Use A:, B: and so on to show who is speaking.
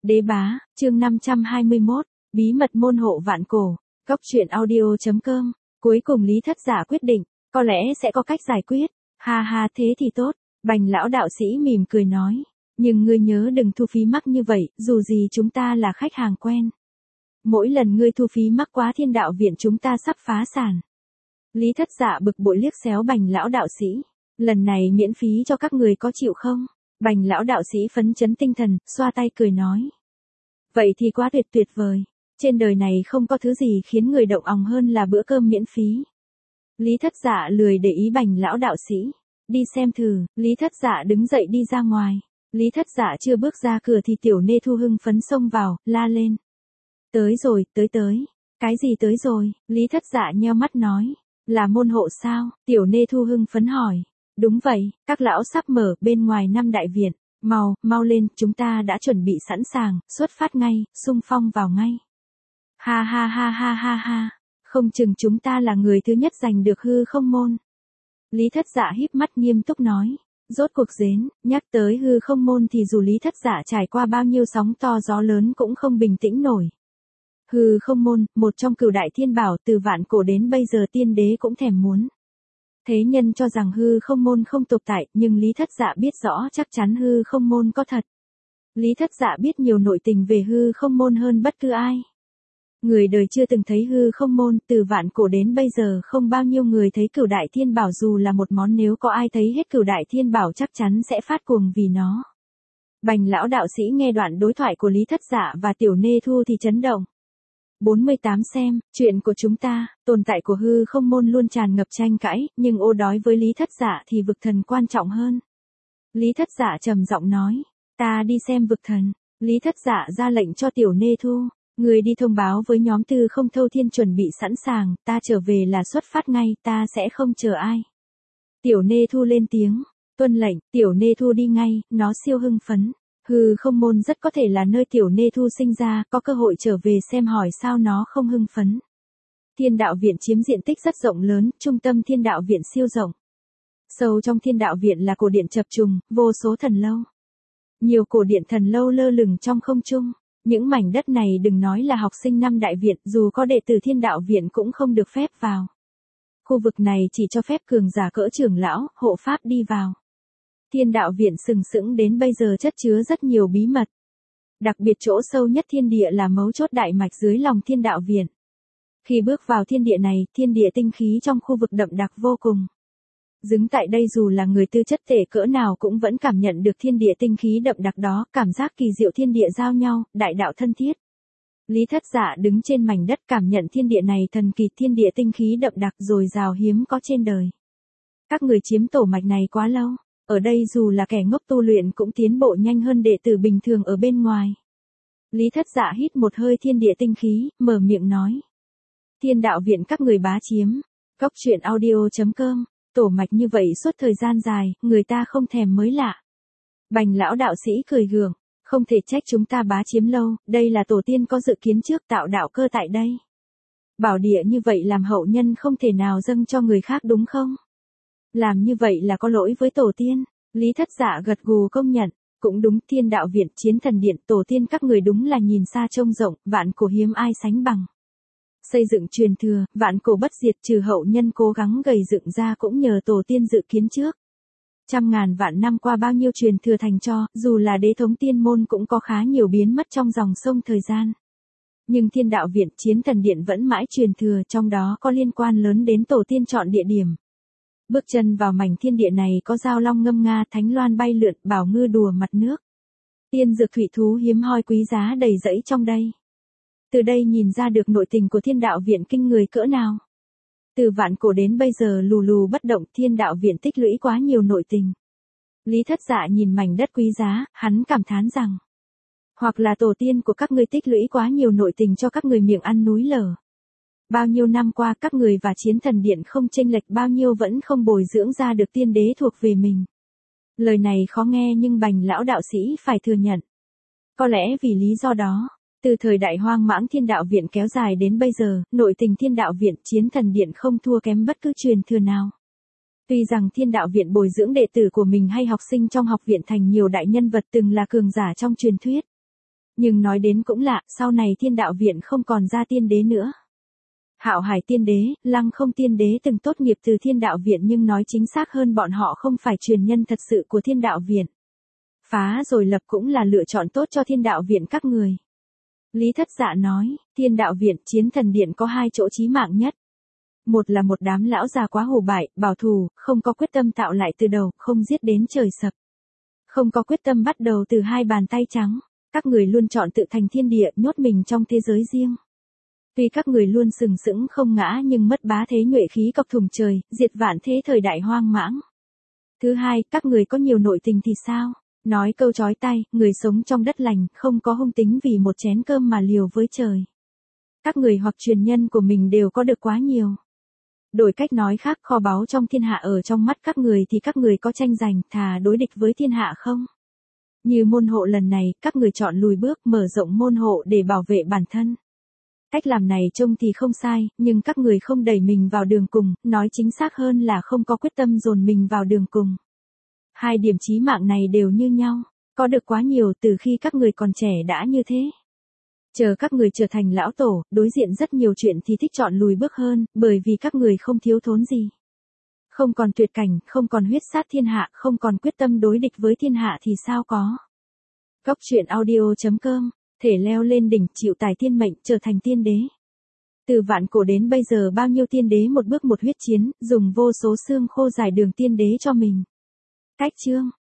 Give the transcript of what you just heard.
A: Đế bá, chương 521, bí mật môn hộ vạn cổ, Cốc truyện audio.com, cuối cùng Lý Thất Giả quyết định, có lẽ sẽ có cách giải quyết, ha ha thế thì tốt, Bành lão đạo sĩ mỉm cười nói, nhưng ngươi nhớ đừng thu phí mắc như vậy, dù gì chúng ta là khách hàng quen. Mỗi lần ngươi thu phí mắc quá Thiên Đạo Viện chúng ta sắp phá sản. Lý Thất Giả bực bội liếc xéo Bành lão đạo sĩ, lần này miễn phí cho các người có chịu không? Bành lão đạo sĩ phấn chấn tinh thần, xoa tay cười nói. Vậy thì quá tuyệt vời, trên đời này không có thứ gì khiến người động òng hơn là bữa cơm miễn phí. Lý Thất Giả lười để ý Bành lão đạo sĩ, đi xem thử, Lý Thất Giả đứng dậy đi ra ngoài. Lý Thất Giả chưa bước ra cửa thì Tiểu Nê Thu hưng phấn xông vào, la lên. Tới rồi, tới. Cái gì tới rồi? Lý Thất Giả nheo mắt nói. Là môn hộ sao? Tiểu Nê Thu hưng phấn hỏi. Đúng vậy, các lão sắp mở bên ngoài 5 đại viện. Mau lên, chúng ta đã chuẩn bị sẵn sàng, xuất phát ngay, xung phong vào ngay. Ha, không chừng chúng ta là người thứ nhất giành được hư không môn. Lý Thất Giả híp mắt nghiêm túc nói. Rốt cuộc dến, nhắc tới hư không môn thì dù Lý Thất Giả trải qua bao nhiêu sóng to gió lớn cũng không bình tĩnh nổi. Hư không môn, một trong cửu đại thiên bảo từ vạn cổ đến bây giờ tiên đế cũng thèm muốn. Thế nhân cho rằng hư không môn không tồn tại, nhưng Lý Thất Dạ biết rõ chắc chắn hư không môn có thật. Lý Thất Dạ biết nhiều nội tình về hư không môn hơn bất cứ ai. Người đời chưa từng thấy hư không môn, từ vạn cổ đến bây giờ không bao nhiêu người thấy cửu đại thiên bảo dù là một món, nếu có ai thấy hết cửu đại thiên bảo chắc chắn sẽ phát cuồng vì nó. Bành lão đạo sĩ nghe đoạn đối thoại của Lý Thất Dạ và Tiểu Nê Thu thì chấn động. 48 xem, chuyện của chúng ta, tồn tại của hư không môn luôn tràn ngập tranh cãi, nhưng ô đói với Lý Thất Giả thì vực thần quan trọng hơn. Lý Thất Giả trầm giọng nói, ta đi xem vực thần. Lý Thất Giả ra lệnh cho Tiểu Nê Thu, người đi thông báo với nhóm Tư Không Thâu Thiên chuẩn bị sẵn sàng, ta trở về là xuất phát ngay, ta sẽ không chờ ai. Tiểu Nê Thu lên tiếng, tuân lệnh, Tiểu Nê Thu đi ngay, nó siêu hưng phấn. Hư không môn rất có thể là nơi Tiểu Nê Thu sinh ra, có cơ hội trở về xem hỏi sao nó không hưng phấn. Thiên Đạo Viện chiếm diện tích rất rộng lớn, trung tâm Thiên Đạo Viện siêu rộng. Sâu trong Thiên Đạo Viện là cổ điện chập trùng, vô số thần lâu. Nhiều cổ điện thần lâu lơ lửng trong không trung. Những mảnh đất này đừng nói là học sinh năm đại viện, dù có đệ tử Thiên Đạo Viện cũng không được phép vào. Khu vực này chỉ cho phép cường giả cỡ trưởng lão, hộ pháp đi vào. Thiên Đạo Viện sừng sững đến bây giờ chất chứa rất nhiều bí mật. Đặc biệt chỗ sâu nhất thiên địa là mấu chốt đại mạch dưới lòng Thiên Đạo Viện. Khi bước vào thiên địa này, thiên địa tinh khí trong khu vực đậm đặc vô cùng. Đứng tại đây dù là người tư chất tệ cỡ nào cũng vẫn cảm nhận được thiên địa tinh khí đậm đặc đó, cảm giác kỳ diệu thiên địa giao nhau, đại đạo thân thiết. Lý Thất Giả đứng trên mảnh đất cảm nhận thiên địa này thần kỳ, thiên địa tinh khí đậm đặc dồi dào hiếm có trên đời. Các người chiếm tổ mạch này quá lâu. Ở đây dù là kẻ ngốc tu luyện cũng tiến bộ nhanh hơn đệ tử bình thường ở bên ngoài. Lý Thất Giả hít một hơi thiên địa tinh khí, mở miệng nói. Thiên Đạo Viện các người bá chiếm. Cốc truyện audio.com, tổ mạch như vậy suốt thời gian dài, người ta không thèm mới lạ. Bành lão đạo sĩ cười gượng, không thể trách chúng ta bá chiếm lâu, đây là tổ tiên có dự kiến trước tạo đạo cơ tại đây. Bảo địa như vậy làm hậu nhân không thể nào dâng cho người khác đúng không? Làm như vậy là có lỗi với tổ tiên. Lý Thất Giả gật gù công nhận. Cũng đúng, Thiên Đạo Viện, Chiến Thần Điện, tổ tiên các người đúng là nhìn xa trông rộng, vạn cổ hiếm ai sánh bằng. Xây dựng truyền thừa, vạn cổ bất diệt, trừ hậu nhân cố gắng gầy dựng ra cũng nhờ tổ tiên dự kiến trước. Trăm ngàn vạn năm qua bao nhiêu truyền thừa thành cho, dù là đế thống tiên môn cũng có khá nhiều biến mất trong dòng sông thời gian. Nhưng Thiên Đạo Viện, Chiến Thần Điện vẫn mãi truyền thừa, trong đó có liên quan lớn đến tổ tiên chọn địa điểm. Bước chân vào mảnh thiên địa này có giao long ngâm nga, thánh loan bay lượn, bảo ngư đùa mặt nước. Tiên dược thủy thú hiếm hoi quý giá đầy rẫy trong đây. Từ đây nhìn ra được nội tình của Thiên Đạo Viện kinh người cỡ nào. Từ vạn cổ đến bây giờ lù lù bất động, Thiên Đạo Viện tích lũy quá nhiều nội tình. Lý Thất Dạ nhìn mảnh đất quý giá, hắn cảm thán rằng. Hoặc là tổ tiên của các ngươi tích lũy quá nhiều nội tình cho các người miệng ăn núi lở. Bao nhiêu năm qua các người và Chiến Thần Điện không chênh lệch bao nhiêu vẫn không bồi dưỡng ra được tiên đế thuộc về mình. Lời này khó nghe nhưng Bành lão đạo sĩ phải thừa nhận. Có lẽ vì lý do đó, từ thời đại hoang mãng Thiên Đạo Viện kéo dài đến bây giờ, nội tình Thiên Đạo Viện, Chiến Thần Điện không thua kém bất cứ truyền thừa nào. Tuy rằng Thiên Đạo Viện bồi dưỡng đệ tử của mình hay học sinh trong học viện thành nhiều đại nhân vật từng là cường giả trong truyền thuyết. Nhưng nói đến cũng lạ, sau này Thiên Đạo Viện không còn ra tiên đế nữa. Hạo Hải tiên đế, Lăng Không tiên đế từng tốt nghiệp từ Thiên Đạo Viện nhưng nói chính xác hơn bọn họ không phải truyền nhân thật sự của Thiên Đạo Viện. Phá rồi lập cũng là lựa chọn tốt cho Thiên Đạo Viện các người. Lý Thất Dạ nói, Thiên Đạo Viện Chiến Thần Điện có hai chỗ chí mạng nhất. Một là một đám lão già quá hồ bại, bảo thủ, không có quyết tâm tạo lại từ đầu, không giết đến trời sập. Không có quyết tâm bắt đầu từ hai bàn tay trắng. Các người luôn chọn tự thành thiên địa, nhốt mình trong thế giới riêng. Tuy các người luôn sừng sững không ngã nhưng mất bá thế nhuệ khí cọc thùng trời, diệt vạn thế thời đại hoang mãng. Thứ hai, các người có nhiều nội tình thì sao? Nói câu chói tai, người sống trong đất lành, không có hung tính vì một chén cơm mà liều với trời. Các người hoặc truyền nhân của mình đều có được quá nhiều. Đổi cách nói khác, kho báu trong thiên hạ ở trong mắt các người thì các người có tranh giành, thà đối địch với thiên hạ không? Như môn hộ lần này, các người chọn lùi bước, mở rộng môn hộ để bảo vệ bản thân. Cách làm này trông thì không sai, nhưng các người không đẩy mình vào đường cùng, nói chính xác hơn là không có quyết tâm dồn mình vào đường cùng. Hai điểm chí mạng này đều như nhau, có được quá nhiều từ khi các người còn trẻ đã như thế. Chờ các người trở thành lão tổ, đối diện rất nhiều chuyện thì thích chọn lùi bước hơn, bởi vì các người không thiếu thốn gì. Không còn tuyệt cảnh, không còn huyết sát thiên hạ, không còn quyết tâm đối địch với thiên hạ thì sao có. Góc truyện audio.com, thể leo lên đỉnh, chịu tài thiên mệnh, trở thành tiên đế. Từ vạn cổ đến bây giờ bao nhiêu tiên đế một bước một huyết chiến, dùng vô số xương khô giải đường tiên đế cho mình. Cách chương